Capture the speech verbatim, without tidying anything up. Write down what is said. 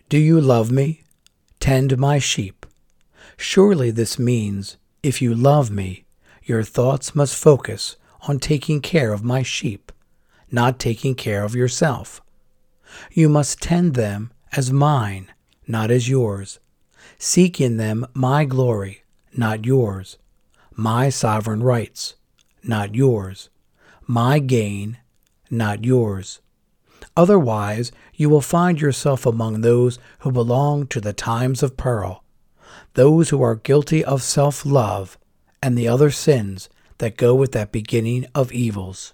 Do you love me? Tend my sheep. Surely this means, if you love me, your thoughts must focus on taking care of my sheep, not taking care of yourself. You must tend them as mine, not as yours. Seek in them my glory, not yours. My sovereign rights, not yours. My gain, not yours. Otherwise, you will find yourself among those who belong to the times of pearl, those who are guilty of self-love and the other sins that go with that beginning of evils.